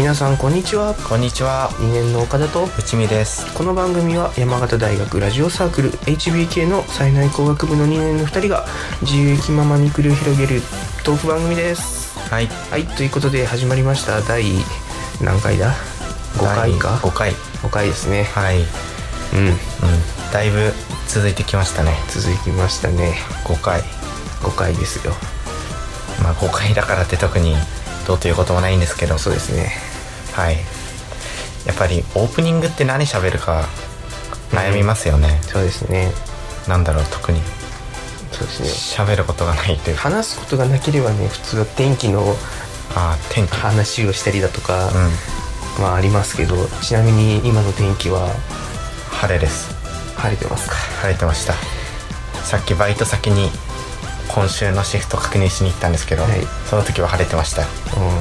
皆さんこんにちは。 こんにちは。 2年の岡田と内海です。 この番組は山形大学ラジオサークル HBK の災害工学部の2年の2人が自由気ままに繰り広げるトーク番組です。 はい、 はい、ということで始まりました。第何回だ？5回か。5回ですね。 はい、だいぶ続いてきましたね。 続きましたね。 5回ですよ。 まあ5回だからって特にどうということもないんですけど。 そうですね。 はい、やっぱりオープニングって何喋るか悩みますよね。 そうですね。 なんだろう、特にそうですね、 喋ることがないというか、 話すことがなければね、普通は天気の話をしたりだとか、まあありますけど、ちなみに今の天気は晴れです。 晴れてますか？ 晴れてました。さっきバイト先に今週のシフト確認しに行ったんですけど、その時は晴れてました。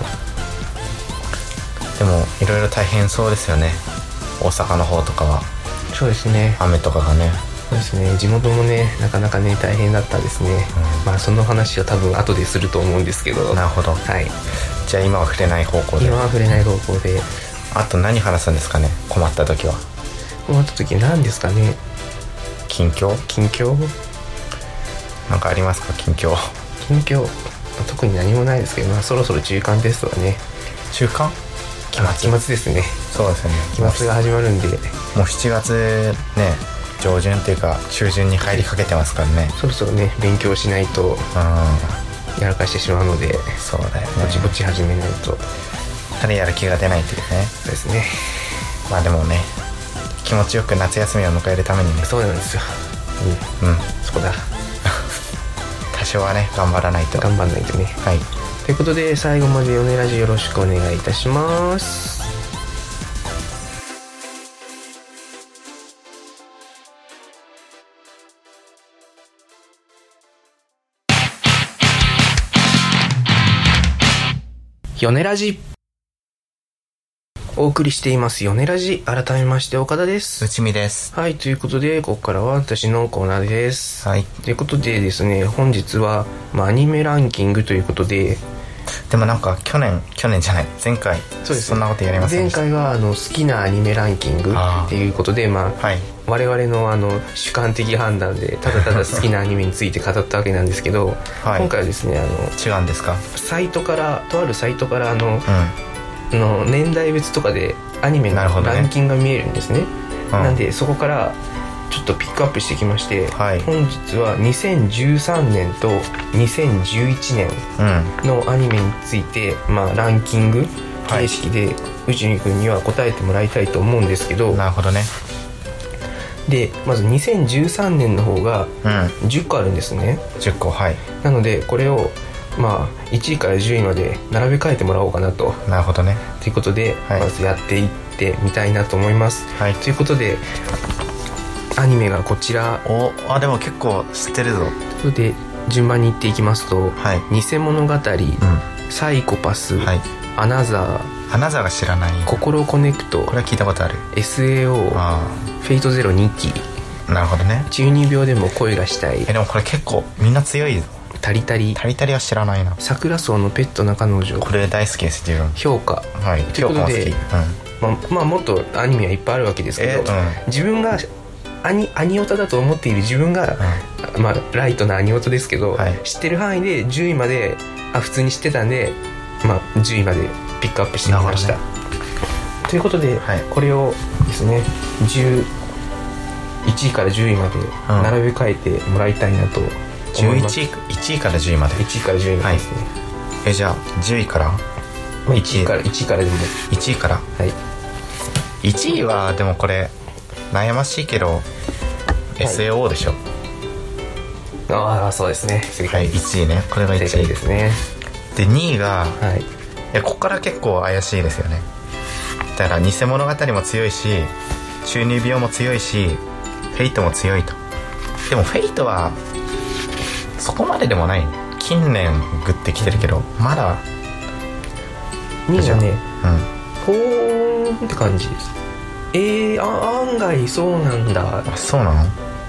でもいろいろ大変そうですよね、大阪の方とかは。 そうですね、 雨とかがね。 そうですね、地元もね、なかなかね大変だったですね。まあその話は多分後ですると思うんですけど。 なるほど。 はい。 じゃあ今は触れない方向で。 今は触れない方向で。 あと何話すんですかね、困った時は。 困った時何ですかね。 近況なんかありますか？近況特に何もないですけど、まあ、そろそろ中間テストはね。 中間？ 期末ですね。 そうですね、 期末が始まるんで、もう 7月ね、上旬っていうか中旬に入りかけてますからね。 そろそろね勉強しないとやらかしてしまうので。 そうだよね、 ぼちぼち始めないとやる気が出ないというね。 そうですね。 まあでもね、気持ちよく夏休みを迎えるためにね。 そうなんですよ。そこだ多少はね頑張らないとね。はい、 ということで最後までヨネラジよろしくお願いいたします。ヨネラジお送りしていますヨネラジ、改めまして岡田です。 内海です。 はい、ということでここからは私のコーナーです。 はい、 ということでですね、本日は、アニメランキングということで。 でもなんか去年じゃない、前回そうです、そんなことやりませんでした。 前回は好きなアニメランキングっていうことで、はい、我々の主観的判断でただただ好きなアニメについて語ったわけなんですけど、はい、今回はですね違うんですか？ とあるサイトからの年代別とかでアニメのランキングが見えるんですね。なんでそこからちょっとピックアップしてきまして、本日は2013年と2011年のアニメについて、ランキング形式で内海君には答えてもらいたいと思うんですけど。 なるほどね。 でまず2013年の方が10個あるんですね。 10個、はい。 なのでこれを1位から10位まで並べ替えてもらおうかなと。 なるほどね。 ということで、まずやっていってみたいなと思います。ということでアニメがこちら。 でも結構知ってるぞ。ということで順番にいっていきますと、偽物語、サイコパス、アナザーが知らない。 心コネクト、これは聞いたことある。 SAO、フェイトゼロ2期。 なるほどね。 中二病でも恋がしたい。 でもこれ結構みんな強いぞ。 タリタリは知らないな。桜草のペットな彼女、これ大好きです。自分評価。 評価も好き。 もっとアニメはいっぱいあるわけですけど、自分がアニオタだと思っている自分が、ライトなアニオタですけど、知ってる範囲で10位まで普通に知ってたんで、10位までピックアップしてみました。ということで、これをですね1位から10位まで並べ替えてもらいたいなと思います。 1位から10位まで。 1位から10位までですね。 じゃあ10位から 1位からでも。 1位から。1位はでもこれ悩ましいけど SAO でしょ。 そうですね。 1位ね。これが1位正解ですね。 で2位が、ここから結構怪しいですよね。だから偽物語も強いし、中二病も強いし、フェイトも強いと。でもフェイトはそこまででもない。近年グッてきてるけど、まだ 2位はね、ほーんって感じです。案外そうなんだ。 そうな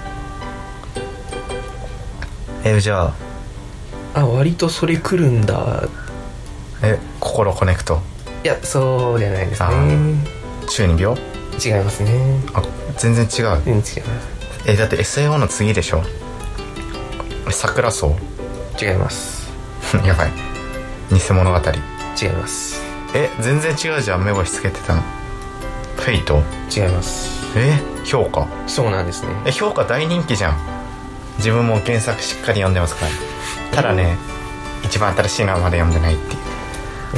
の？じゃあ割とそれ来るんだ。 心コネクト。 いやそうじゃないですね。 中二病違いますね。 全然違う。 全然違います。 だって SAO の次でしょ。桜草違いますやばい。偽物語違います。 全然違うじゃん。目星つけてたの。フェイト違います。 評価そうなんですね。 評価大人気じゃん。自分も原作しっかり読んでますから。ただね、一番新しいのはまだ読んでないっていう。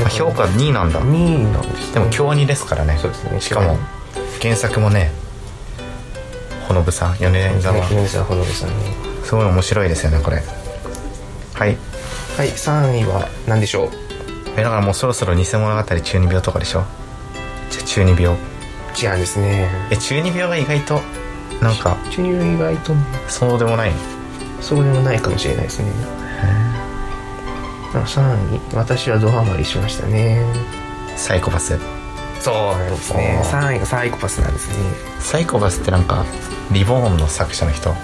評価2位なんだ。 2位なんです、ね、 でも京アニですからね。 そうですね。 しかも原作もね、ほのぶさん、米沢ほのぶさんね、 すごい面白いですよねこれ。はいはい。3位は何でしょう。 だからもうそろそろ偽物語中二病とかでしょ。じゃあ中二病違うんですね。 中二病が意外となんか中二病意外とね、 そうでもない。 そうでもないかもしれないですね。3位、私はドハマりしましたね。 サイコパス。 そうなんですね。3位がサイコパスなんですね。 サイコパスってなんかリボーンの作者の人。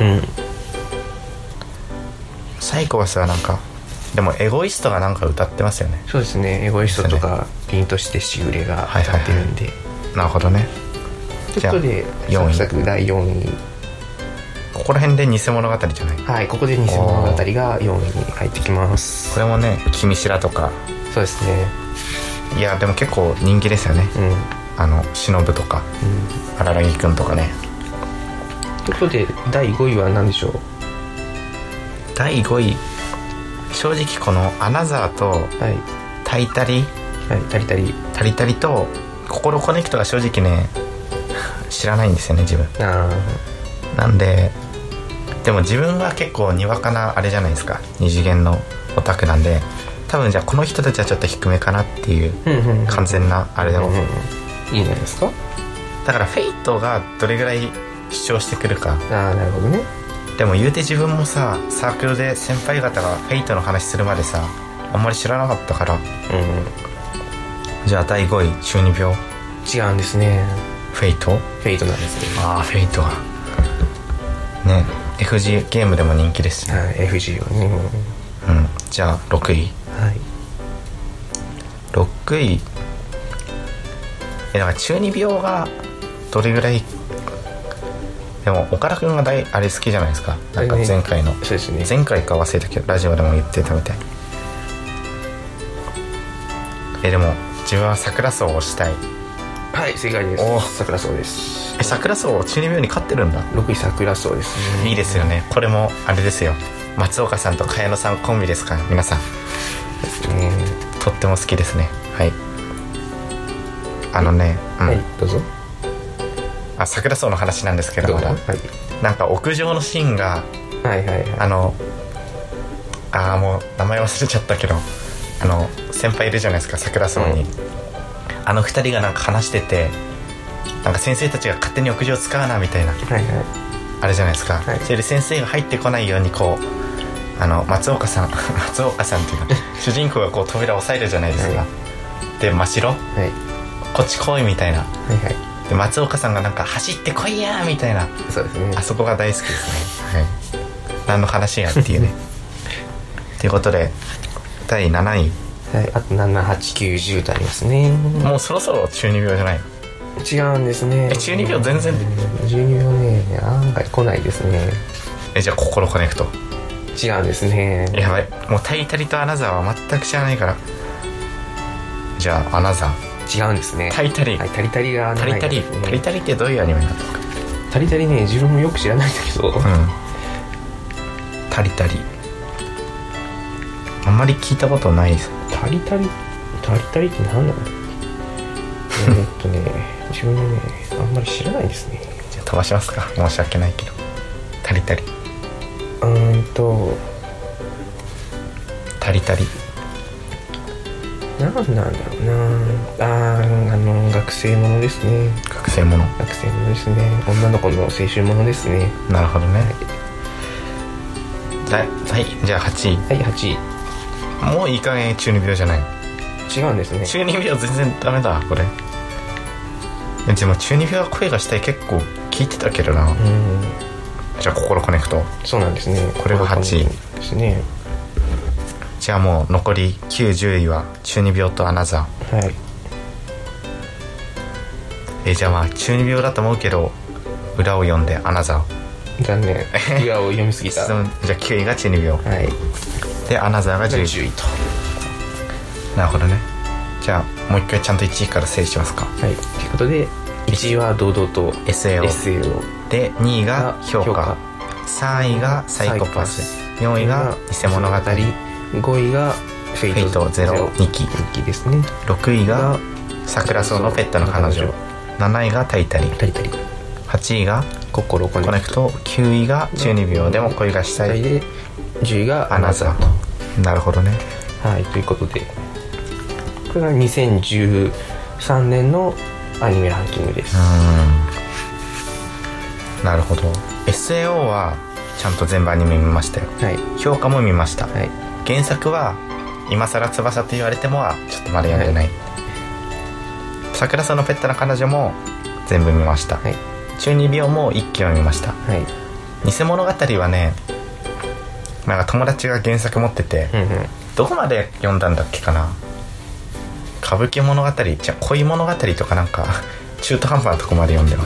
サイコパスはなんかでもエゴイストがなんか歌ってますよね。 そうですね。エゴイストとかピンとしてしぐれが歌ってるんで、 なるほどね。 ということで 4位作第4位。 ここら辺で偽物語じゃない。 はい、ここで偽物語が4位に入ってきます。 これもね、君白とか。 そうですね。 いやでも結構人気ですよね。忍とか、荒木くんとかね。 ということで第5位は何でしょう。 第5位、正直このアナザーとタイタリ、 タリタリと心コネクトが正直ね知らないんですよね自分。なんで、でも自分が結構にわかなあれじゃないですか、二次元のオタクなんで、多分じゃあこの人たちはちょっと低めかなっていう完全なあれでもいいんじゃないですか。 だからフェイトがどれぐらい主張してくるか。 なるほどね。 でも言うて自分もさ、サークルで先輩方がフェイトの話するまでさあんまり知らなかったから、じゃあ第5位中二病。 違うんですね。 フェイトなんですね。 フェイトはね、FG ゲームでも人気ですね。 FG はね。 じゃあ6位。6位、だから中二病がどれぐらい。でも岡田君があれ好きじゃないですか。なんか前回の、 そうですね、 前回か忘れたけどラジオでも言ってたみたい。でも自分は桜草をしたい。 はい、正解です。桜草です。 桜草中二病に勝ってるんだ。 6位桜草ですね。 いいですよね。これもあれですよ、松岡さんと茅野さんコンビですから皆さんですね。 とっても好きですね。はい、 どうぞ。 桜草の話なんですけど、まだ、なんか屋上のシーンが、もう名前忘れちゃったけど、先輩いるじゃないですか桜草に、2人がなんか話してて、なんか先生たちが勝手に屋上使うなみたいな、あれじゃないですか、それで先生が入ってこないようにこう松岡さんっていうか主人公がこう扉を押さえるじゃないですか、で真白、こっち来いみたいな、で松岡さんがなんか走ってこいやみたいな。 そうですね。 あそこが大好きですね。何の話やっていうねということで第7位。 あと7、8、9、10とありますね。 もうそろそろ中二病じゃないの。 違うんですね。 中二病全然中二病ね、案外来ないですね。 じゃあ心コネクト。 違うんですね。 やばい、もうタイタリとアナザーは全く知らないから。じゃあアナザー。 違うんですね。 タリタリ。 タリタリが7位ですね。 タリタリってどういうアニメなんですか。 タリタリね、自分もよく知らないんだけど、 タリタリあんまり聞いたことないです。 タリタリって何なんだ自分もねあんまり知らないですね。 じゃあ飛ばしますか、申し訳ないけど。タリタリ何なんだろうな。学生ものですね。 学生ものですね。女の子の青春ものですね。 なるほどね。じゃあ8位。 8 位。もういい加減中二病じゃない。 違うんですね。 中二病全然ダメだこれ。でも中二病は声がしたい結構聞いてたけどな。じゃあ心コネクト。 そうなんですね。 これが8位ですね。 じゃあもう残り9、10位は中二病とアナザー。 じゃあまあ中二病だと思うけど裏を読んでアナザー残念裏を読みすぎたじゃあ9位が中二病、 はい、 でアナザーが10位と。なるほどね。じゃあもう一回ちゃんと1位から整理しますか。 はい、ということで1位は堂々と SAO で、2位が評価、3位がサイコパス、4位が偽物語、 5位がフェイトゼロ2期ですね。 6位が桜草のペットの彼女、7位がタイタリ、8位が心コネクト、 9位が中二病でも恋がしたいで、10位がアナザーと。なるほどね。 はい、ということでこれが2013年のアニメランキングです。 なるほど。 SAO はちゃんと全部アニメ見ましたよ、はい、評価も見ました、はい、原作は今更翼と言われてもはちょっとまだ読んでない、はい、桜草のペットの彼女も全部見ました、はい、中二病も1期を見ました、はい、偽物語はね、なんか友達が原作持ってて、どこまで読んだんだっけかな。歌舞伎物語じゃ恋物語とかなんか中途半端なとこまで読んでます。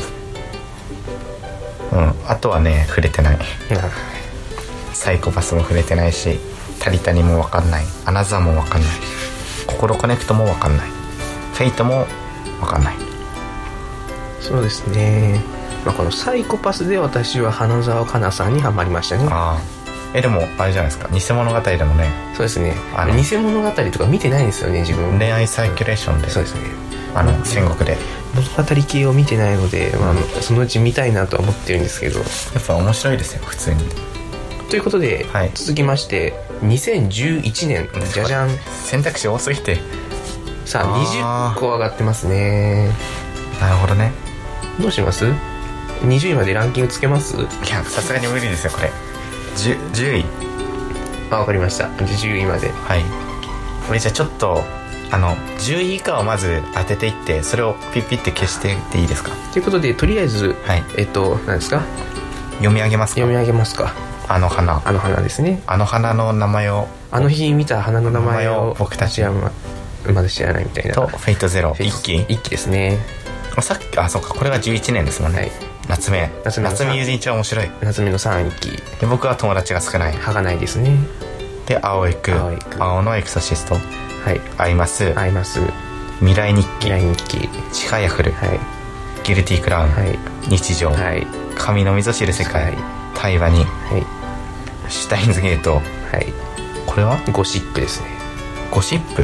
あとはね触れてないサイコパスも触れてないし、タリタニも分かんない、アナザーも分かんない、心コネクトも分かんない、フェイトも分かんない。 そうですね、このサイコパスで私は花澤香菜さんにハマりましたね。 でもあれじゃないですか、偽物語でもね。 そうですね、偽物語とか見てないんですよね自分。 恋愛サイキュレーションで、 そうですね、 戦国で物語系を見てないので、そのうち見たいなとは思ってるんですけど、やっぱ面白いですよ普通に。 ということで、はい、続きまして2011年じゃじゃん、 選択肢多すぎてさあ20個上がってますね。 なるほどね。 どうします？20位までランキングつけます？いやさすがに無理ですよこれ。10位。 わかりました。10位まで。 はい。これじゃあちょっと10位以下をまず当てていって、それをピッピッて消していっていいですか？ ということでとりあえず、はい、何ですか？ 読み上げますか？ 読み上げますか。 あの花ですね。 あの花の名前を、 あの日見た花の名前を僕たちはまだ知らないみたいな。 とフェイトゼロ1 期ですね。 さっきそうか、これが11年ですもんね。はい、夏目友人帳は面白い。 夏目の3期で、僕は友達が少ない。 歯がないですね。 で青のエクソシスト、はい、アイマス、未来日記、チカヤフル、はい、ギルティクラウン、はい、日常、はい、神の溝知る世界、はい、対話に、はい、シュタインズゲート、はい、これはゴシックですね。 ゴシック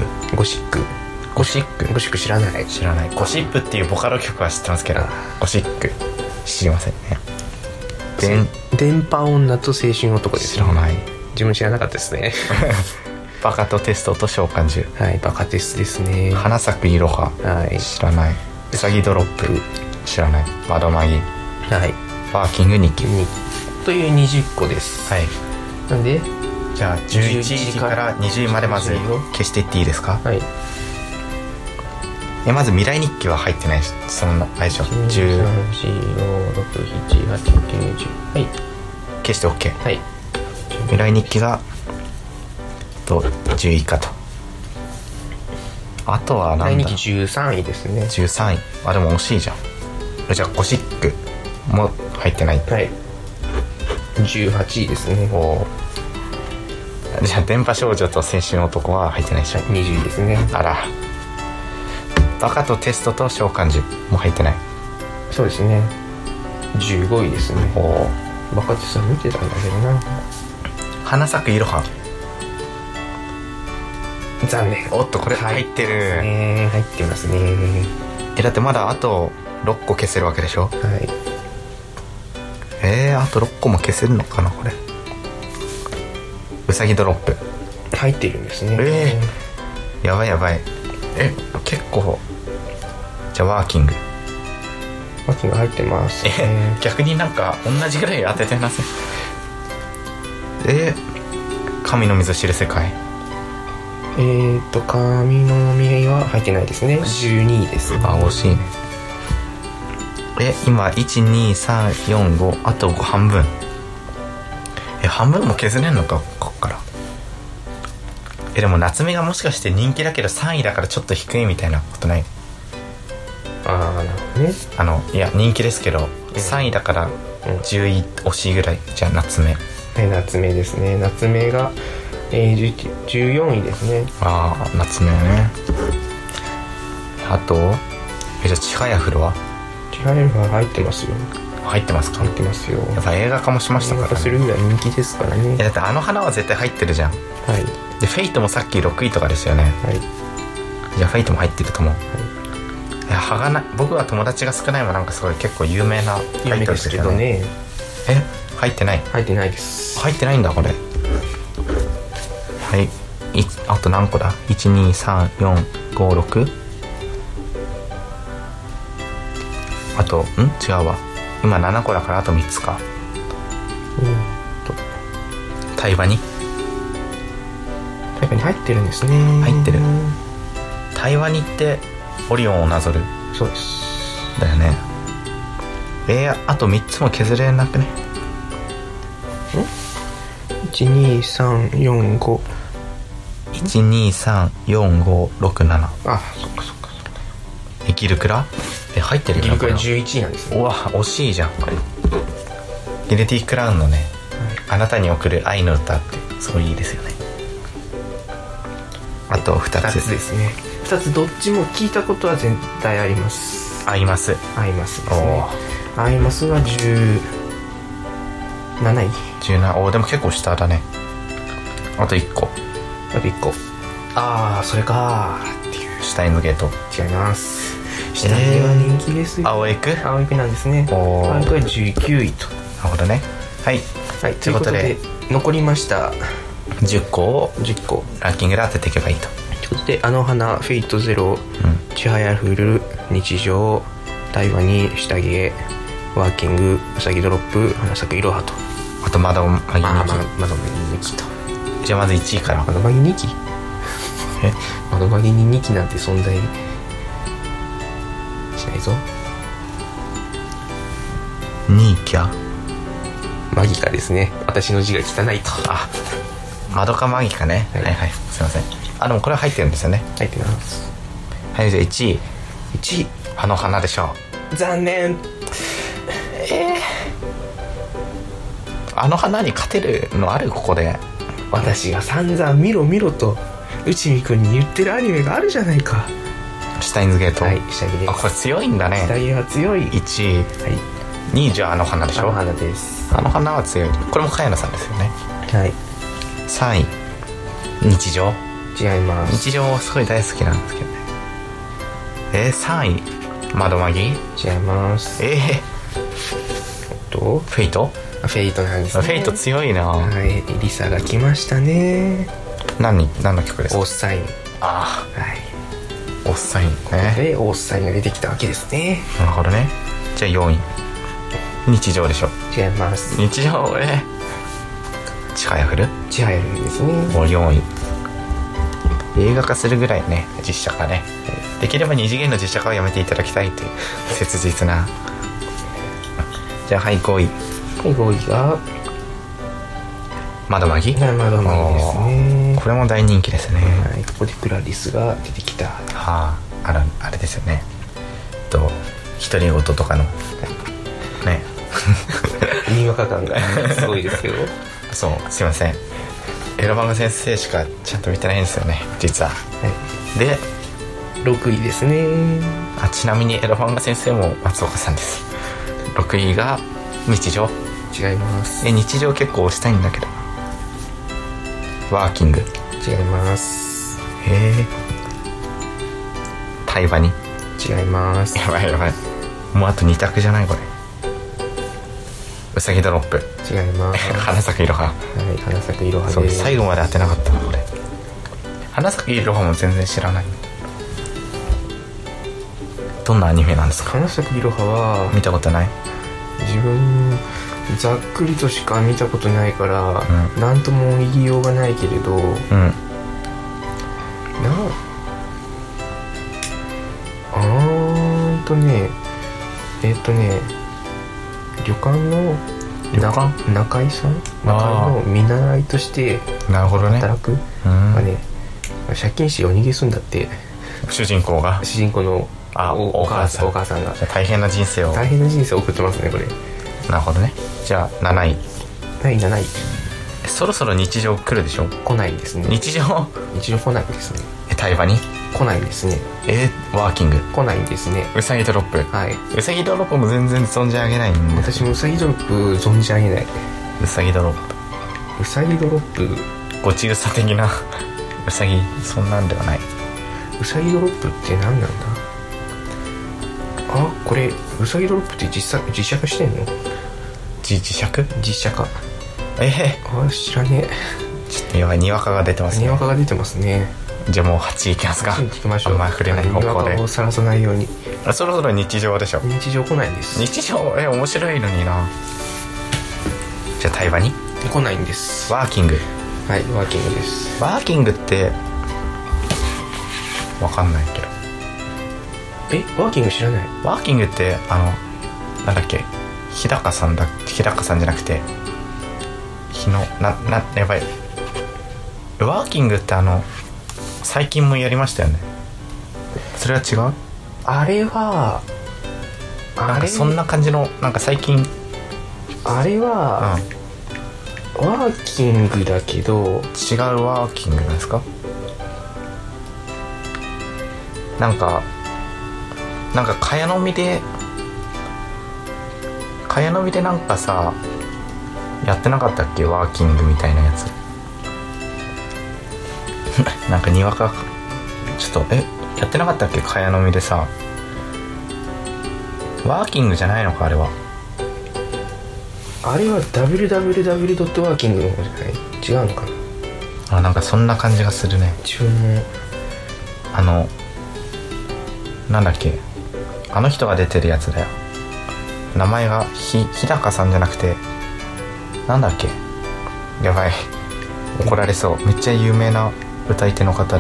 知らない。 ゴシップっていうボカロ曲は知ってますけど、ゴシック知りませんね。 電波女と青春男です。 知らない。 自分知らなかったですね。 バカとテストと召喚獣、 はい、バカテスですね。 花咲くいろは、はい、知らない。うさぎドロップ知らない。窓マギ、はい、ワーキング日記という20個です。はい。なんでじゃあ11位から20位までまず消していっていいですか？はい。まず未来日記は入ってないし、そんな最初10、4、6、7、8、9、10、はい、消して OK。 はい。未来日記が10位以下と。あとは何だ。 未来日記13位ですね。 13位。でも惜しいじゃん。じゃあゴシックも入ってない。はい。 18位ですね。 じゃあ電波少女と青春男は入ってないでしょ。 20位ですね。 あら。バカとテストと召喚獣も入ってない。 そうですね。15位ですね。バカテスト見てたんだけどな。 花咲くいろは、 残念。 おっとこれ入ってる。 入ってますね。 だってまだあと6個消せるわけでしょ。はい。あと6個も消せるのかなこれ。うさぎドロップ入ってるんですね。 やばい。結構。じゃあワーキング入ってます、 逆になんか同じぐらい当ててなさい。神の水知る世界、 神の実は入ってないですね。12位です。 惜しいね。今 1,2,3,4,5 あと5半分。半分も削れんのかこっから。でも夏目がもしかして人気だけど3位だからちょっと低いみたいなことない？ ああ、なるほどね。 いや人気ですけど、3位だから10位惜しいぐらい。じゃあ夏目。 夏目ですね。夏目が、14位ですね。 ああ、夏目ね。あとじゃあちはやふるは？ ちはやふるは入ってますよ。 入ってますか？ 入ってますよ。 やっぱ映画化もしましたからね。 映画化するぐらい人気ですからね。 だって花は絶対入ってるじゃん。 はい。 でフェイトもさっき6位とかですよね。 はい。 じゃあフェイトも入ってると思う。はい。いや僕は友達が少ないもなんかすごい結構有名なタイトルですけどね。入ってない？ 入ってないです。 入ってないんだこれ。はい。あと何個だ？ 1,2,3,4,5,6 あと違うわ。今7個だからあと3つか。対話に入ってるんですね。 入ってる。対話にってオリオンをなぞる。 そうですだよね。あと3つも削れなくね。 12345 1234567。 あ、そっかそっか。 ギルクラ入ってるよ。 ギルクラ11位なんですね。 うわ惜しいじゃんこれ。ギルティクラウンのね、あなたに送る愛の歌ってすごいいいですよね。あと2つですね。2つどっちも聞いたことは絶対あります。 アイマスですね。アイマスは17位。 17。でも結構下だね。あと1個。 ああ、それかーっていう。 シュタインズゲート。 違います。シュタインズは人気ですよ。 青エクなんですね。青エクは19位と。 なるほどね。はい、 ということで残りました 10個をランキングで当てていけばいいと。 ということで、花フェイトゼロ、ちはやふる、日常、対話に下着へ、ワーキング、うさぎドロップ、花咲くいろはと。 あと窓マギ2 期と。 じゃあまず1位から。 窓マギ2期窓マギに2期なんて存在しないぞ。 2位キャマギカですね。私の字が汚いと。 マドカマギカね。はいはい、すいません。でもこれは入ってるんですよね。 入ってます。 はい、じゃあ1位花でしょう。残念。 花に勝てるのある？ここで私が散々見ろ見ろと内海くんに言ってるアニメがあるじゃないか。 シュタインズゲート。 はい、下着です。 これ強いんだね。 下着は強い。 1位、はい、2位じゃあ花でしょ。 花です。 花は強い。これも茅野さんですよね。 はい。 3位日常。 違います。 日常すごい大好きなんですけどね。3位窓マギ。 違います。 フェイト。 フェイトなんですね。 フェイト強いな。 はい、リサが来ましたね。 何の曲ですか？ オースサイン。 はい。オースサインね。でオースサインが出てきたわけですね。 なるほどね。じゃあ4位日常でしょ。 違います。 日常ちはやふるですね。 もう4位。映画化するぐらいね、実写化ね、できれば2次元の実写化をやめていただきたいという切実な。じゃあ5位。 5位が窓マギ。 窓マギですね。 これも大人気ですね。 はい、ここでクラリスが出てきた。 あれですよね。独り言とかのねにわか感がすごいですけどそう、すいません。エロ漫画先生しかちゃんと見てないんですよね、実は。で 6位ですね。 ちなみにエロ漫画先生も松岡さんです。6位が日常。 違います。 日常結構押したいんだけど。ワーキング。 違います。 対話に。 違います。 やばいもうあと2択じゃないこれ。うさぎドロップ。 違います。 花咲くいろは。はい、 花咲くいろはです。 そう最後まで当てなかったのこれ。花咲くいろはも全然知らない。どんなアニメなんですか？ 花咲くいろはは見たことない。 自分ざっくりとしか見たことないから、なんとも言いようがないけれど、旅館の中井さんの見習いとして働くがね、借金して夜逃げするんだって。 主人公のお母さんが大変な人生を送ってますねこれ。 なるほどね。じゃあ7位。 第7位。 そろそろ日常来るでしょ。 来ないですね。 日常来ないですね。 対話に来ないですね。 ワーキング来ないんですね。 うさぎドロップ。 はい。 うさぎドロップも全然存じ上げないんで。 私もうさぎドロップ存じ上げない。 うさぎドロップ。 うさぎドロップ。 ごちうさ的なうさぎ、そんなんではない。 うさぎドロップって何なんだ。あ、これうさぎドロップって実写化してんの。 実写化。 あ、知らねえ。 ちょっとやばい、にわかが出てますね。 にわかが出てますね。 じゃあもう8位いきますか。 8位いきましょう。 あんま触れない方向で。 にわかをさらさないように。 そろそろ日常でしょ。 日常来ないです。 日常面白いのにな。じゃあ対話に来ないんです。 ワーキング。 はい、ワーキングです。 ワーキングってわかんないけど。 ワーキング知らない。 ワーキングってなんだっけ、日高さんじゃなくてやばい。ワーキングって最近もやりましたよね。それは違う？ あれはなんかそんな感じの、なんか最近あれは、ワーキングだけど違うワーキングなんですか？なんか茅野みでなんかさやってなかったっけ、ワーキングみたいなやつなんかにわかちょっとやってなかったっけ、茅野みでさ。ワーキングじゃないのか、あれは。 あれは www. ワーキングの方じゃない？違うのかな。 なんかそんな感じがするね。 自分もなんだっけ、あの人が出てるやつだよ。名前が日高さんじゃなくてなんだっけ、やばい怒られそう。めっちゃ有名な歌い手の方で、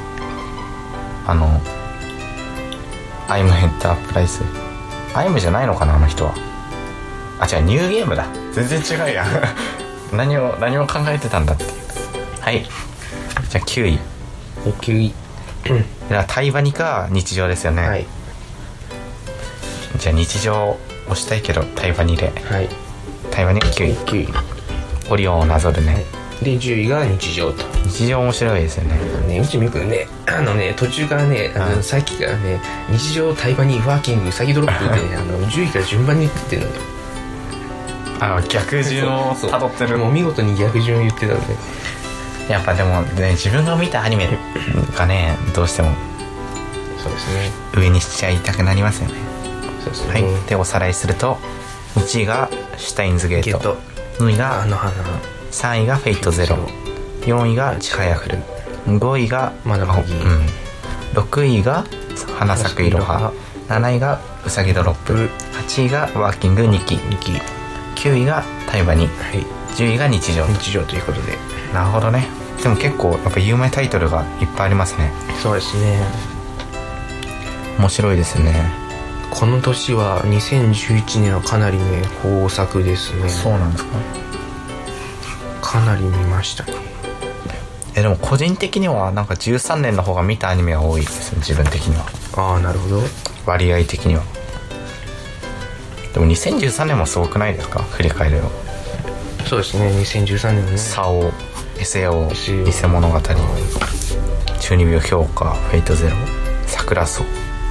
アイムヘッダープライス、アイムじゃないのかな、あの人は。違う、ニューゲームだ。全然違うやん何を考えてたんだっていう。はい、じゃあ9位。 9位対話にか日常ですよね。はい。じゃあ日常押したいけど対話にで、はい、対話に9位オリオンをなぞるね、はい、で10位が日常と。日常面白いですよね。 うちみくんね、途中からね、さっきからね、日常、対話に、ワーキング、うさぎドロップってね10位から順番に言ってるのよ。 逆順をたどってる。 もう見事に逆順を言ってたので、 やっぱでもね、自分が見たアニメがねどうしてもそうですね、 上にしちゃいたくなりますよね。 そうですね。 はい、でおさらいすると、1位がシュタインズゲート、2位が3位がフェイトゼロ、4位がちはやふる、5位がまだまぎ、 6位が花咲くいろは、7位がうさぎドロップ、8位がワーキング2期、9位が対話に、10位が日常ということで。 なるほどね。でも結構やっぱ有名タイトルがいっぱいありますね。 そうですね、 面白いですね。 この年は2011年はかなりね豊作ですね。 そうなんですか。 かなり見ましたね。 でも個人的にはなんか13年の方が見たアニメが多いですね、自分的には。 なるほど。 割合的には。でも2013年もすごくないですか、振り返るの。 そうですね、2013年のね、 サオ、SAO、偽物語、中二病評価、フェイトゼロ、桜草、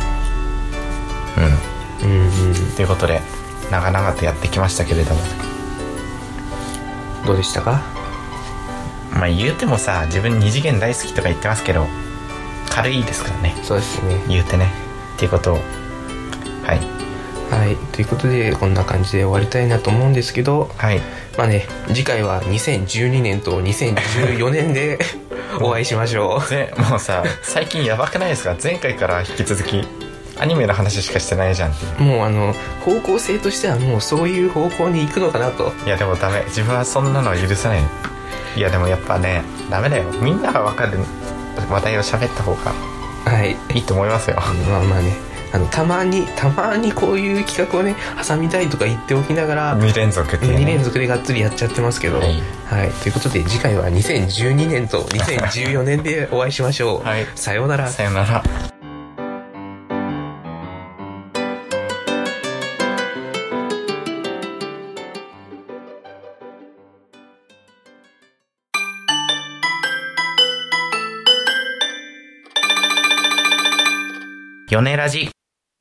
ということで長々とやってきましたけれども、 どうでしたか。 言うてもさ、自分2次元大好きとか言ってますけど、軽いですからね。 そうですね、 言うてねっていうことを、 ということでこんな感じで終わりたいなと思うんですけど、次回は2012年と2014年でお会いしましょう。もうさ、最近やばくないですか。前回から引き続きアニメの話しかしてないじゃんっていう。 もう方向性としてはもうそういう方向に行くのかなと。 いやでもダメ、自分はそんなの許さない。いやでもやっぱね、ダメだよ。みんなが分かる話題を喋った方がいいと思いますよ。 たまにこういう企画をね挟みたいとか言っておきながら 2連続でがっつりやっちゃってますけど、ということで次回は2012年と2014年でお会いしましょう。さようなら。 さようなら。 ヨネラジ。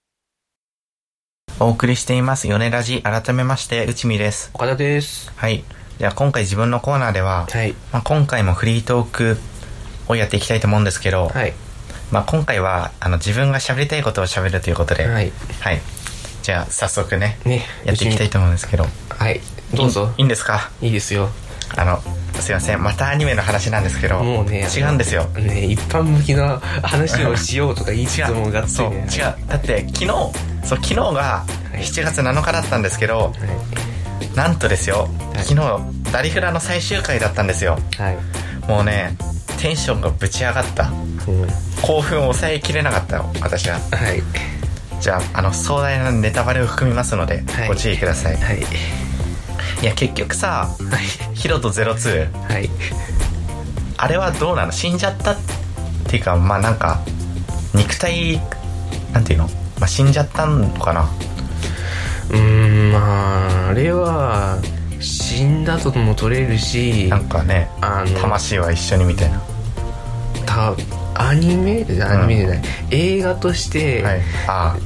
お送りしていますヨネラジ。改めまして内海です。 岡田です。 はい。じゃあ今回自分のコーナーでは、はい、今回もフリートークをやっていきたいと思うんですけど、はい、今回は自分が喋りたいことを喋るということで、はい、はい、じゃあ早速ねやっていきたいと思うんですけど、 はい、どうぞ。 いいんですか？ いいですよ。 すいません、またアニメの話なんですけど、もうね違うんですよね。一般向きの話をしようとか言いつつもがっつりね。 違うだって昨日が7月7日だったんですけど、はい、なんとですよ、はい、昨日ダリフラの最終回だったんですよ、はい、もうねテンションがぶち上がった、興奮を抑えきれなかったよ私は、はい、じゃあ壮大なネタバレを含みますので、はい、ご注意ください。はい、いや結局さ、はい、ヒロと02、はい、あれはどうなの？死んじゃったっていうか、なんか肉体なんていうの、死んじゃったのかな。 あれは死んだとも取れるし、 なんかね魂は一緒にみたいな。 アニメじゃない、映画として、はい、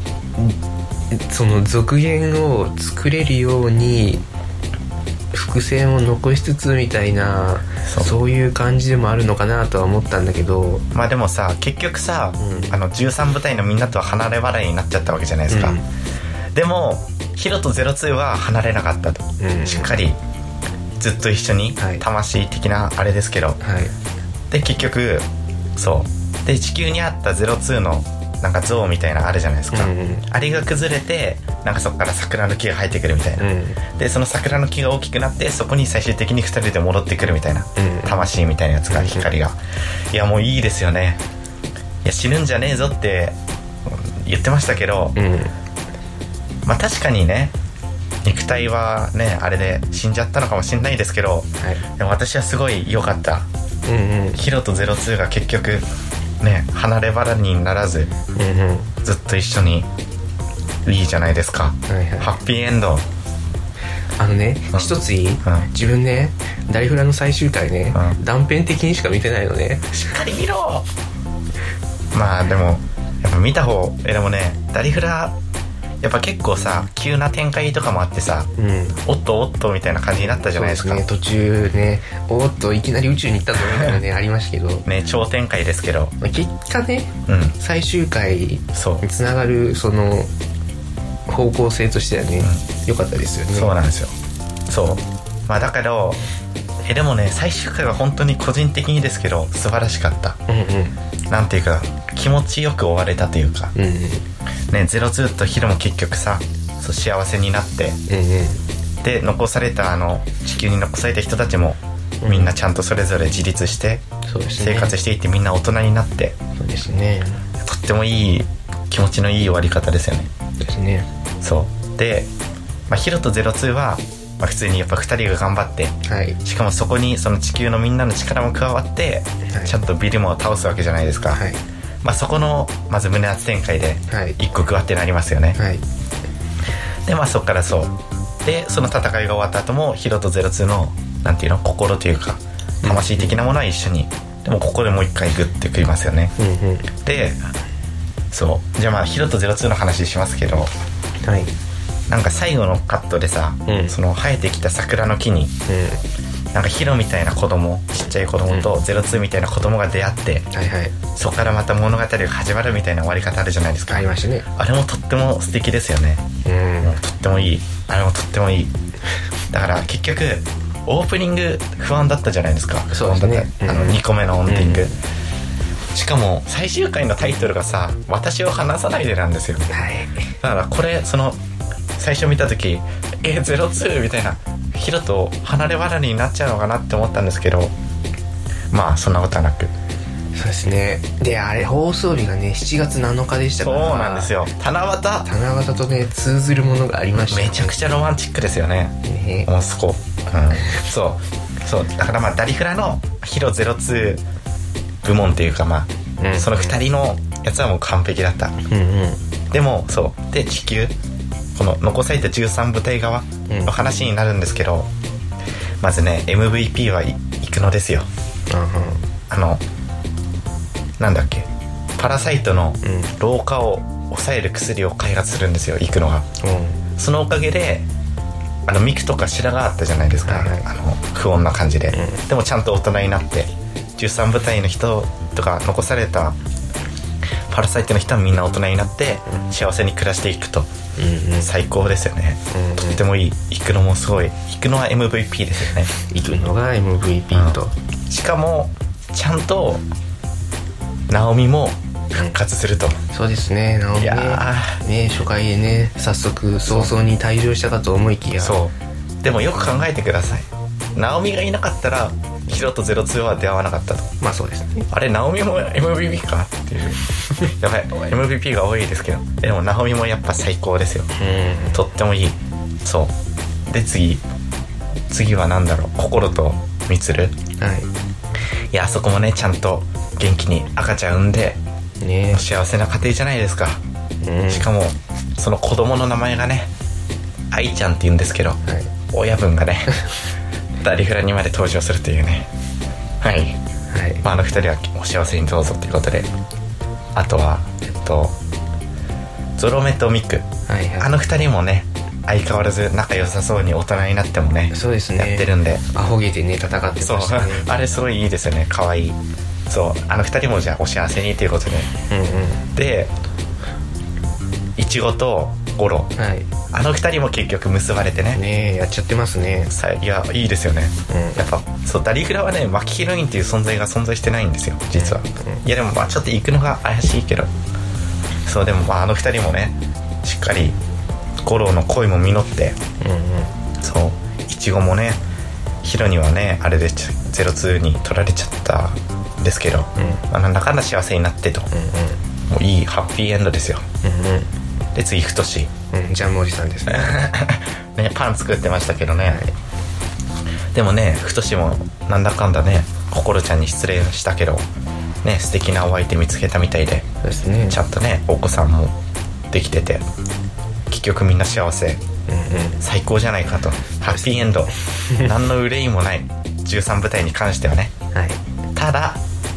その続編を作れるように伏線を残しつつみたいな、そういう感じでもあるのかなとは思ったんだけど、 でもさ結局さ、13部隊のみんなとは離れ離れになっちゃったわけじゃないですか、でもヒロと02は離れなかったと、しっかりずっと一緒に、魂的なあれですけど、で結局そうで地球にあった02のなんか像みたいなのあるじゃないですか、あれが崩れてなんかそこから桜の木が生えてくるみたいな、でその桜の木が大きくなってそこに最終的に2人で戻ってくるみたいな、魂みたいなやつが、光が、いやもういいですよね。いや死ぬんじゃねえぞって言ってましたけど、確かにね肉体はねあれで死んじゃったのかもしれないですけど、でも私はすごい良かった、ヒロと02が結局ね離れ離れにならず、ずっと一緒にいいじゃないですか、ハッピーエンド。 一ついい？自分ねダリフラの最終回ね、断片的にしか見てないのね。 しっかり見ろ。でもやっぱ見た方でもねダリフラやっぱ結構さ急な展開とかもあってさ、おっとおっとみたいな感じになったじゃないですか。 そうですね、途中ねおっといきなり宇宙に行ったぞみたいなねありましたけどね、超展開ですけど結果ね、最終回につながるその方向性としてはね、良かったですよね。 そうなんですよ。そうだけどでもね最終回は本当に個人的にですけど素晴らしかった、なんていうか気持ちよく終われたというか、02とヒロも結局さ幸せになって、で残された地球に残された人たちも、みんなちゃんとそれぞれ自立して、生活していってみんな大人になって、 そうですね、 とってもいい気持ちのいい終わり方ですよね。 ですね。 そうで、ヒロと02は、普通にやっぱ2人が頑張って、しかもそこにその地球のみんなの力も加わって、ちゃんとビルモを倒すわけじゃないですか、そこのまず胸圧展開で一個グワってなりますよね、でそこからでその戦いが終わった後もヒロと02のなんていうの心というか魂的なものは一緒に、でもここでもう一回グッて食いますよね、でじゃあヒロと02の話しますけど、なんか最後のカットでさ、その生えてきた桜の木に、なんかヒロみたいな子供、ちっちゃい子供と02みたいな子供が出会って、そこからまた物語が始まるみたいな終わり方あるじゃないですか。 ありましたね。 あれもとっても素敵ですよね。もうとってもいい。あれもとってもいい。だから結局オープニング不安だったじゃないですか。 そうですね。 2個目のオンディング、しかも最終回のタイトルがさ「私を離さないで」なんですよ、だからこれ最初見た時02みたいな、ヒロと離れ離れになっちゃうのかなって思ったんですけど、そんなことはなく、 そうですね。であれ放送日がね7月7日でしたから、 そうなんですよ。七夕とね通ずるものがありましたね。 めちゃくちゃロマンチックですよね、もうそうだからダリフラのヒロ02部門っていうかその2人のやつはもう完璧だった、でもで地球この残された13部隊側の話になるんですけど、まずね MVP は行くのですよ、なんだっけパラサイトの老化を抑える薬を開発するんですよ、イクノが。そのおかげでミクとか白髪あったじゃないですか、はいはい、不穏な感じで、でもちゃんと大人になって13部隊の人とか残されたパラサイトの人はみんな大人になって幸せに暮らしていくと、最高ですよね、とってもいい。イクノもすごい、イクノは MVP ですよね。 イクノが MVP と、 しかもちゃんとナオミも復活すると、 そうですね。ナオミね、初回でね早速早々に退場したかと思いきや、 そうでもよく考えてください。ナオミがいなかったらヒロと02は出会わなかったと。 まあそうですね。 あれナオミも MVP かっていうやばい MVP が多いですけど、でもナオミもやっぱ最高ですよ、とってもいい。そうで次は何だろう、心とミツル、いやあそこもねちゃんと元気に赤ちゃん産んで、幸せな家庭じゃないですか、しかもその子供の名前がね愛ちゃんって言うんですけど、親分がねダリフラにまで登場するというね、はい、まあ、2人はお幸せにどうぞということで、あとはゾロメとミク、2人もね相変わらず仲良さそうに大人になってもね、 そうですね、 やってるんで、 アホ毛でね戦ってましたね。 そうあれすごいいいですよね、可愛い。そう2人もじゃあお幸せにということで、でイチゴとゴロ、2人も結局結ばれてねやっちゃってますね。 いやいいですよね、やっぱそうダリフラはねマキヒロインっていう存在が存在してないんですよ実は、いやでもまあちょっと行くのが怪しいけど、そうでもまあ2人もねしっかりゴロの恋も実って、そうイチゴもねヒロにはねあれで02に取られちゃったんですけど、まあ、なんだかんだ幸せになってと、もういいハッピーエンドですよ、で次太し、 ジャムおじさんですねねパン作ってましたけどね、でもね太しもなんだかんだね心ちゃんに失礼したけどね素敵なお相手見つけたみたいで、ちゃんとねお子さんもできてて結局みんな幸せ、最高じゃないかと、ハッピーエンド何の憂いもない13部隊に関してはね、ただ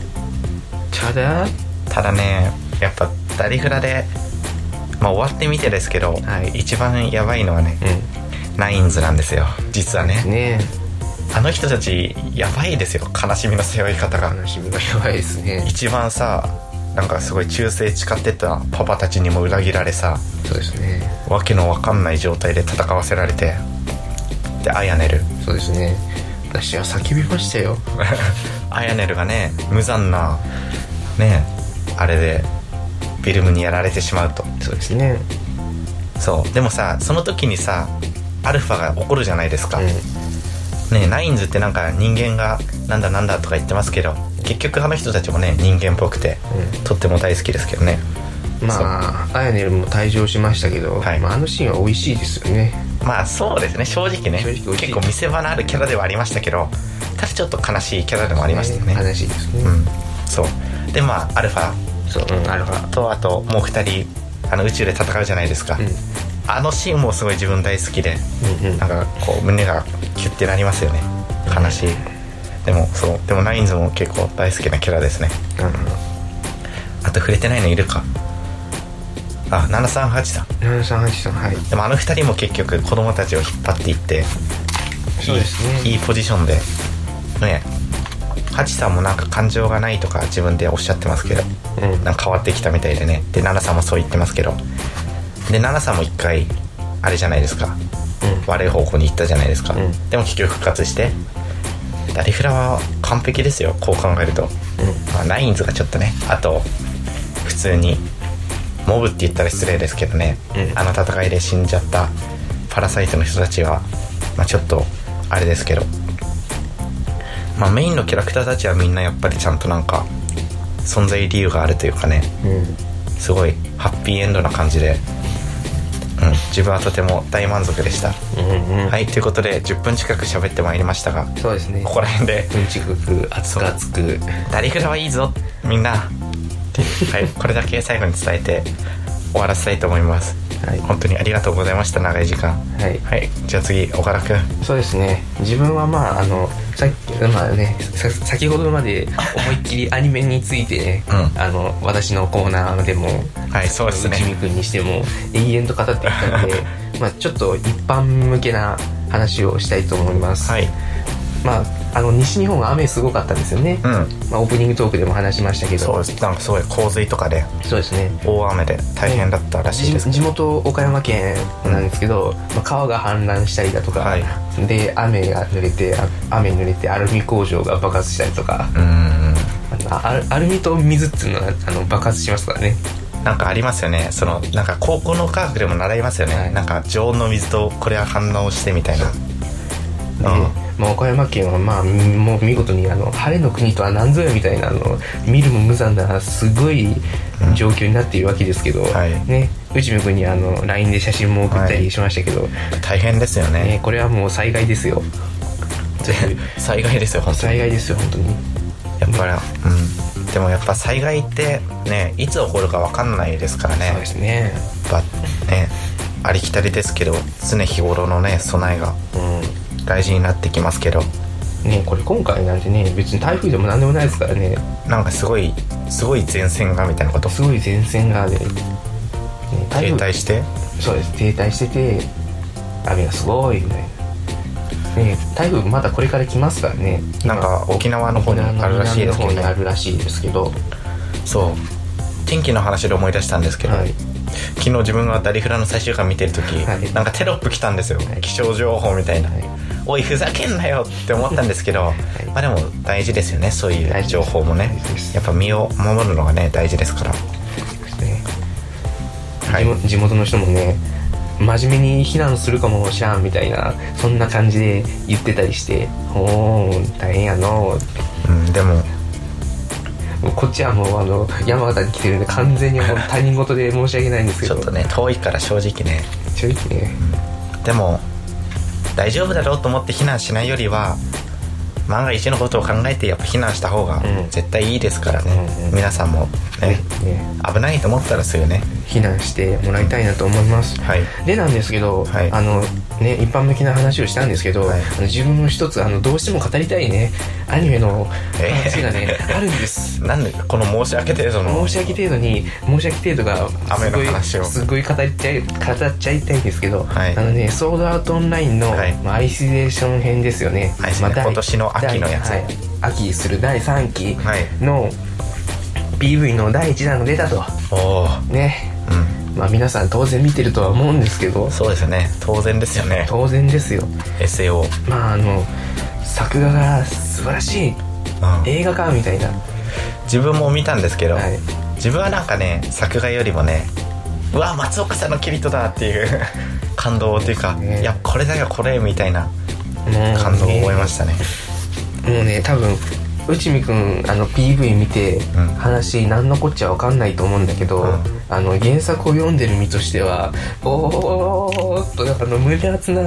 ねやっぱダリフラでまあ終わってみてですけど、一番やばいのはね、ナインズなんですよ実はね。あの人たちやばいですよ、悲しみの背負い方が。 悲しみがやばいですね。 一番さなんかすごい忠誠誓ってたパパたちにも裏切られさ、 そうですね、 わけのわかんない状態で戦わせられて、でアヤネル、 そうですね、私は叫びましたよアヤネルがね無残なねあれでビルムにやられてしまうと。 そうですね。 そうでもさその時にさアルファが怒るじゃないですか、ね、ナインズってなんか人間がなんだとか言ってますけど、結局あの人たちもね人間っぽくて、とっても大好きですけどね。 まあアヤネルも退場しましたけど、まあ、あのシーンは美味しいですよね。 まあそうですね、正直ね結構見せ場のあるキャラではありましたけど、ただちょっと悲しいキャラでもありましたよね。 悲しいですね、 そうでまあアルファアルファとあともう2人宇宙で戦うじゃないですか、あのシーンもすごい自分大好きで、なんかこう胸がキュッてなりますよね、悲しい、でもナインズも結構大好きなキャラですね、あと触れてないのいるか、738さん、でも2人も結局子供たちを引っ張っていって、 そうですね、 いいポジションでね。ハチさんもなんか感情がないとか自分でおっしゃってますけど、なんか変わってきたみたいでね。でナナさんもそう言ってますけど、でナナさんも一回あれじゃないですか、悪い方向に行ったじゃないですか、でも結局復活して、ダリフラは完璧ですよこう考えると、まあ、ナインズがちょっとね、あと普通にモブって言ったら失礼ですけどね、あの戦いで死んじゃったパラサイトの人たちは、まあ、ちょっとあれですけど、まあ、メインのキャラクターたちはみんなやっぱりちゃんとなんか存在理由があるというかね、すごいハッピーエンドな感じで、自分はとても大満足でした、はい、ということで10分近く喋ってまいりましたが、 そうですね、 ここら辺でうんちくく熱くダリフラはいいぞみんなはい、これだけ最後に伝えて終わらせたいと思います、本当にありがとうございました、長い時間、じゃあ次岡田くん。 そうですね、自分はまあさっきまあね、先ほどまで思いっきりアニメについてね、私のコーナーでも、 はい、そうですね、 内海くんにしても延々と語ってきたのでまあちょっと一般向けな話をしたいと思います。 はい。 まあ西日本は雨すごかったんですよね。まあ、オープニングトークでも話しましたけど、 そうです。なんかすごい洪水とかで、 そうですね、 大雨で大変だったらしいです。 地元岡山県なんですけど、まあ、川が氾濫したりだとか、はい、で雨に濡れてアルミ工場が爆発したりとか、アルミと水っていうのは爆発しますからね。 なんかありますよね。なんか高校の科学でも習いますよね、はい、なんか常温の水とこれは反応してみたいな。 まあ、岡山県はまあもう見事に晴れの国とは何ぞやみたいな見るも無残なすごい状況になっているわけですけど、はい、ね、内海君にLINE で写真も送ったりしましたけど、はい、 大変ですよね。 これはもう災害ですよ災害ですよ本当に。 災害ですよ本当に。 やっぱり、でもやっぱ災害ってね、いつ起こるか分かんないですからね。 そうですね。 ありきたりですけど常日頃のね備えが大事になってきますけど、 ね、これ今回なんてね別に台風でも何でもないですからね。 なんかすごい前線がみたいなこと。 すごい前線がで、 停滞して。 そうです、停滞してて雨がすごいみたいな。ね、台風まだこれから来ますからね。 なんか沖縄の方にあるらしいですけどね。 沖縄の方にあるらしいですけど、 そう天気の話で思い出したんですけど、はい、昨日自分がダリフラの最終回見てる時、はい、なんかテロップ来たんですよ、はい、気象情報みたいな、はい、おいふざけんなよって思ったんですけど、はい、まあでも大事ですよね、そういう情報もね。やっぱ身を守るのがね大事ですから、 はい、地元の人もね真面目に避難するかもしらんみたいな、そんな感じで言ってたりして、おー大変やの、 でもこっちはもう山形に来てるんで完全にもう他人事で申し訳ないんですけどちょっとね遠いから正直ね、でも大丈夫だろうと思って避難しないよりは万が一のことを考えてやっぱ避難した方が絶対いいですからね、皆さんもね、危ないと思ったらすぐね避難してもらいたいなと思います、はい、でなんですけど、はい、ね、一般向けな話をしたんですけど、はい、自分の一つどうしても語りたいねアニメの話がね、あるんです。 なんでこの申し訳程度が雨の話をすごい語っちゃいたいんですけど、はい、ね、ソードアートオンラインの、はい、アイソレーション編ですよね、 はい、今年の秋のやつ、 秋する第3期の PV の第1弾が出たと、ね、まあ皆さん当然見てるとは思うんですけど。 そうですね、当然ですよね。 当然ですよ。 SAO、 まあ作画が素晴らしい、映画かみたいな。 自分も見たんですけど、はい、自分はなんかね作画よりもね、うわ松岡さんのキリトだっていう感動っていうか、いやこれだよこれみたいな感動を覚えましたね。 もうね多分内海くんPV 見て話何のこっちゃ分かんないと思うんだけど、原作を読んでる身としてはおーっと胸熱な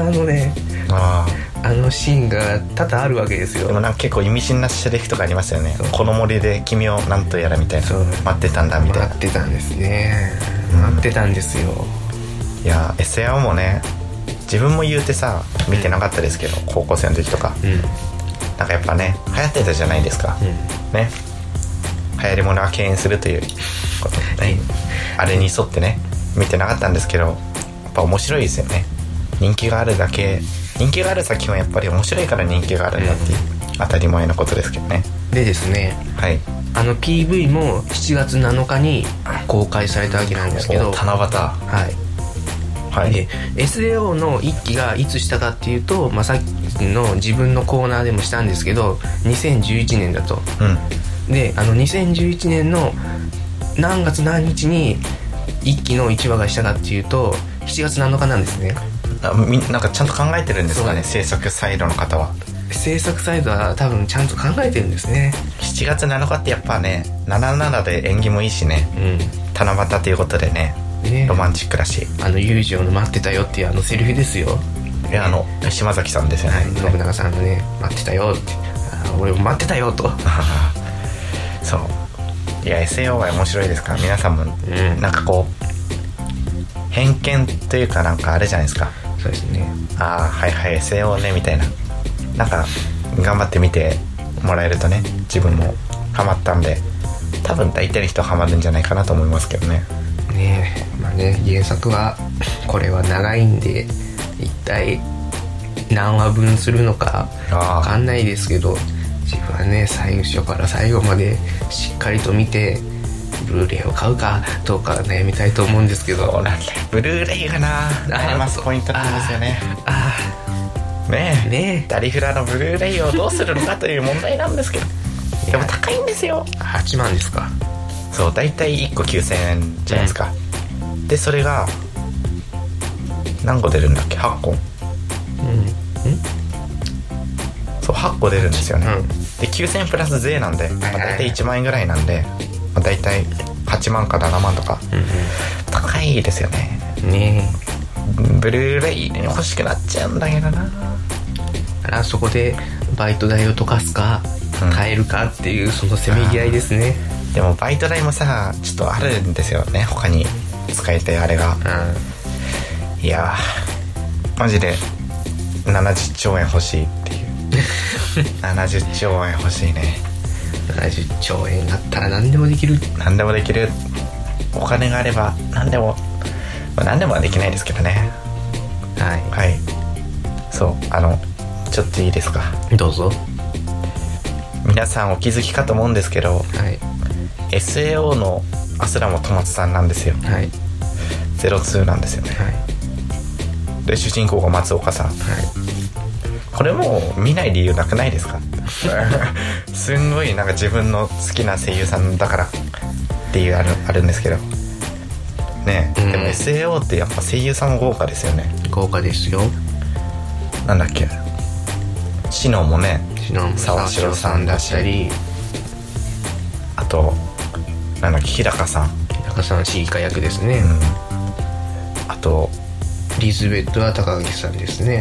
シーンが多々あるわけですよ。 でもなんか結構意味深なセリフとかありますよね。この森で君をなんとやらみたいな、待ってたんだみたいな。 待ってたんですね、待ってたんですよ。 いや SAO もね自分も言うてさ見てなかったですけど、高校生の時とか、なんかやっぱね流行ってたじゃないですか、ね、流行り物は敬遠するということね、あれに沿ってね見てなかったんですけど、やっぱ面白いですよね。人気がある作品はやっぱり面白いから人気があるんだっていう、当たり前のことですけどね。 でですね、 はい、 PV も7月7日に公開されたわけなんですけど、 七夕、 はい、で SAO の1期がいつしたかっていうと、さっきの自分のコーナーでもしたんですけど2011年だと、で2011年の何月何日に1期の1話がしたかっていうと7月7日なんですね。 なんかちゃんと考えてるんですかね、制作サイドの方は。 制作サイドは多分ちゃんと考えてるんですね。 7月7日ってやっぱね77で縁起もいいしね、七夕ということでねロマンチックだし、 友情の待ってたよっていうセリフですよ。 いや島崎さんですよね、 信長さんのね待ってたよって、俺も待ってたよとそういや SAO が面白いですから皆さんも、なんかこう偏見というかなんかあれじゃないですか。 そうですね、 はいはい SAO ねみたいな、なんか頑張って見てもらえるとね、自分もハマったんで、多分大体の人はハマるんじゃないかなと思いますけどね。 ねえ、まあね、原作はこれは長いんで一体何話分するのか分かんないですけど、自分はね最初から最後までしっかりと見てブルーレイを買うかどうか悩みたいと思うんですけど。 そうなんだよ、ブルーレイがな悩ますポイントなんですよね。ねえ、ダリフラのブルーレイをどうするのかという問題なんですけどでも高いんですよ。 8万ですか。 そう、だいたい1個9000円じゃないですか、でそれが何個出るんだっけ、8個、そう8個出るんですよね、で9000円プラス税なんで、だいたい1万円ぐらいなんで、だいたい8万か7万とか、高いですよね。 ねえ、ブルーレイ欲しくなっちゃうんだけどな。 そこでバイト代を溶かすか買えるかっていうそのせめぎ合いですね。 でもバイト代もさちょっとあるんですよね、他に使えてあれが、いやマジで70兆円欲しいっていう70兆円欲しいね。 70兆円あったら何でもできる。 何でもできる。お金があれば何でも、何でもはできないですけどね。はい、そうちょっといいですか。 どうぞ。 皆さんお気づきかと思うんですけど、SAO のアスラモトマツさんなんですよ。02なんですよね。で主人公が松岡さん。これもう見ない理由なくないですかすんごいなんか自分の好きな声優さんだからっていうあるんですけどね。でも SAO ってやっぱ声優さんも豪華ですよね。 豪華ですよ。 なんだっけ、シノもね、沢城さんだしたり、あとなんだっけ、日高さんシリカ役ですね、 あとリズベットは高木さんですね、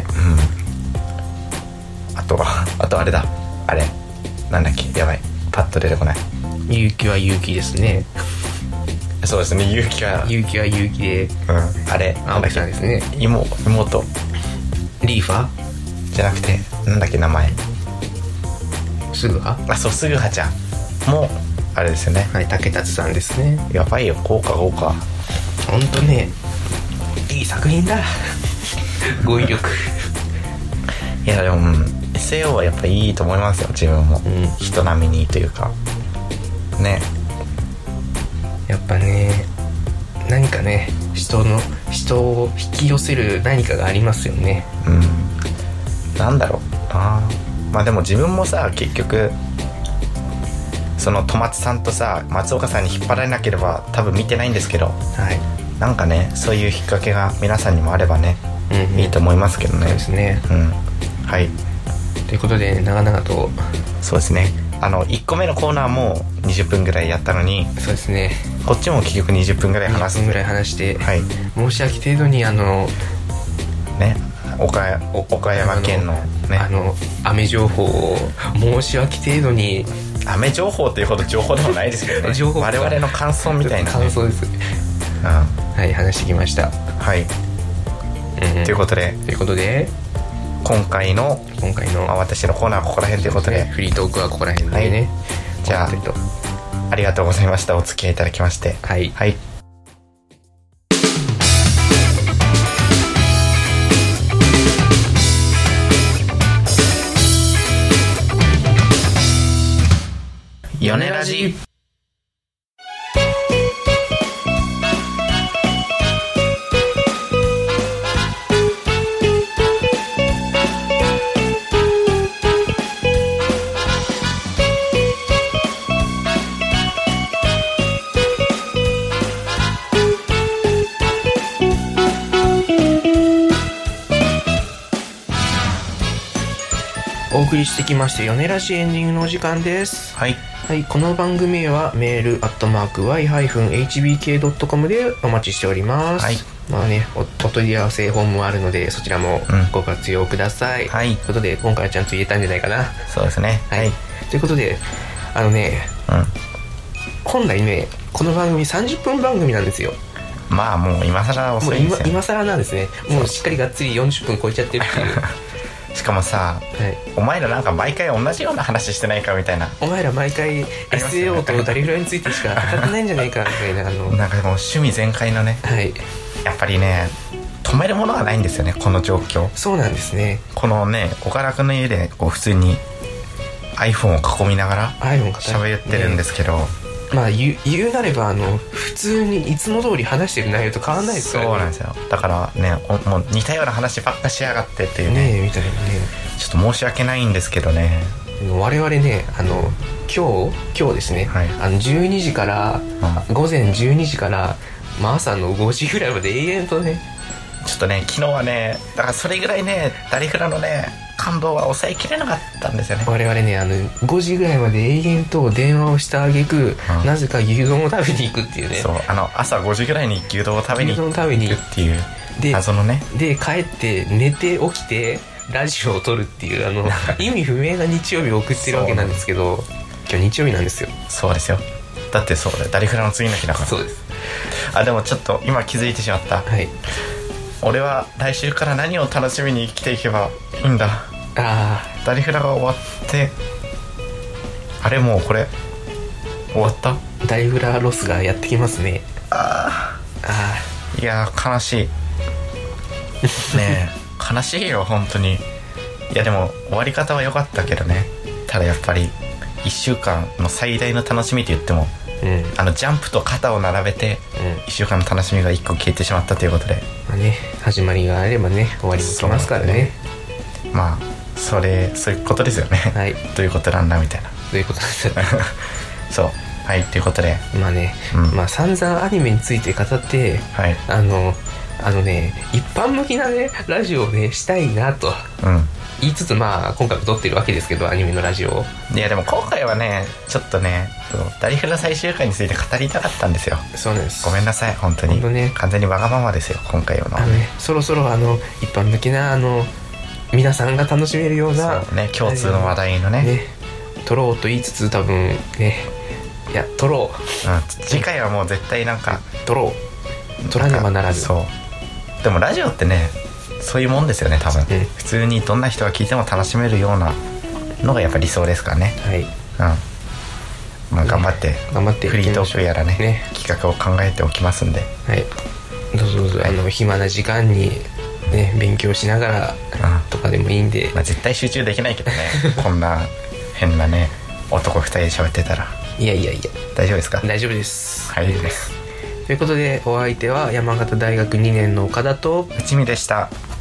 あとあれだ、あれなんだっけ、やばいパッと出てこない。 結城は結城ですね。 そうですね、結城は結城で、 あれ青木さんですね。 妹リーファじゃなくてなんだっけ名前、 すぐは、 そう、すぐはちゃんもあれですよね。 竹達さんですね。 やばいよ、豪華ほんとね、いい作品だ語彙力。 いやでもSAO はやっぱいいと思いますよ、自分も、人並みにというかね。 やっぱね、何かね、人を引き寄せる何かがありますよね。 なんだろうな。でも自分もさ、結局その戸松さんとさ松岡さんに引っ張られなければ多分見てないんですけど、なんかね、そういうきっかけが皆さんにもあればね、いいと思いますけどね。 そうですね。ということで長々と、 そうですね、1個目のコーナーも20分ぐらいやったのに、 そうですね、 こっちも結局20分ぐらい話して、申し訳程度にね、岡山県のね、 雨情報を申し訳程度に、 雨情報っていうほど情報でもないですけどね我々の感想みたいな、 感想です、話してきました。 ということで今回の私のコーナーはここら辺ということで、 フリートークはここら辺でね、 じゃあありがとうございました。お付き合いいただきまして。ヨネラジ。 お送りしてきまして、ヨネラジエンディングのお時間です。この番組はメール@y-hbk.com でお待ちしております。お問い合わせフォームもあるので、そちらもご活用ください。ということで今回はちゃんと言えたんじゃないかな。 そうですね。 ということで本来ね、この番組30分番組なんですよ。 もう今更遅いんですよ。 今更なんですね。もうしっかりがっつり40分超えちゃってるっていうしかもさ、お前らなんか毎回同じような話してないかみたいな、 お前ら毎回 SAO とダリフラについてしか語ってないんじゃないかみたいななんかもう趣味全開のね、やっぱりね止めるものがないんですよね、この状況。 そうなんですね。 このね岡田君の家でこう普通に iPhone を囲みながら喋ってるんですけど、 まあ言うなれば普通にいつも通り話してる内容と変わんないですからね。 そうなんですよ。だからねもう似たような話ばっかしやがってっていうねみたいなね、 ちょっと申し訳ないんですけどね。 我々ね今日ですね、12時から、午前12時から、朝の5時ぐらいまで永遠とね、 ちょっとね昨日はねだからそれぐらいねダリフラのね感動は抑えきれなかったんですよね。 我々ね5時ぐらいまで永遠と電話をした挙句、なぜか牛丼を食べに行くっていうね。 そう朝5時ぐらいに牛丼を食べに行くっていう謎のね。 で帰って寝て起きてラジオを撮るっていう意味不明な日曜日を送ってるわけなんですけど、今日日曜日なんですよ。 そうですよ。だってそうだよ、ダリフラの次の日だから。 そうです。 でもちょっと今気づいてしまった。俺は来週から何を楽しみに生きていけばいいんだ。ダリフラが終わってもうこれ終わった。 ダリフラロスがやってきますね。 いや悲しいねえ悲しいよ本当に。いやでも終わり方は良かったけどね。ただやっぱり1週間の最大の楽しみと言っても、ジャンプと肩を並べて1週間の楽しみが1個消えてしまったということで、 始まりがあればね終わりも来ますからね。 まあそういうことですよね。どういうことなんだみたいな。 どういうことなんですよそうということで散々アニメについて語って、一般向きなねラジオをねしたいなと、言いつつ今回も撮ってるわけですけど、アニメのラジオを。 いやでも今回はねちょっとねダリフラ最終回について語りたかったんですよ。 そうなんです。 ごめんなさい本当に完全にわがままですよ今回は。 そろそろ一般向きな皆さんが楽しめるような共通の話題のね撮ろうと言いつつ、多分ね撮ろう、 次回はもう絶対なんか撮らねばならず。 でもラジオってねそういうもんですよね多分、普通にどんな人が聞いても楽しめるようなのがやっぱ理想ですからね。頑張ってフリートークやらね企画を考えておきますんで、 どうぞ暇な時間に勉強しながらとかでもいいんで、 絶対集中できないけどねこんな変なね男2人で喋ってたら。 いや大丈夫ですか。 大丈夫です。 大丈夫です。 ということでお相手は山形大学2年の岡田と内海でした。